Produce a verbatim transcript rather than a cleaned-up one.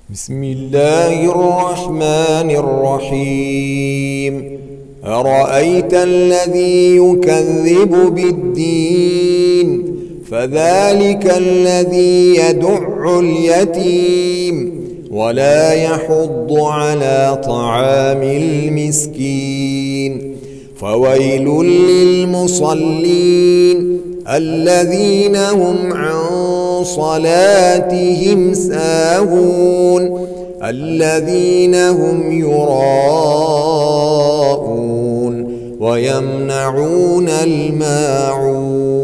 بسم الله الرحمن الرحيم أرأيت الذي يكذب بالدين فذلك الذي يدع اليتيم ولا يحض على طعام المسكين فويل للمصلين الذين هم عن صلاتهم ساهون الذين هم يراءون ويمنعون الماعون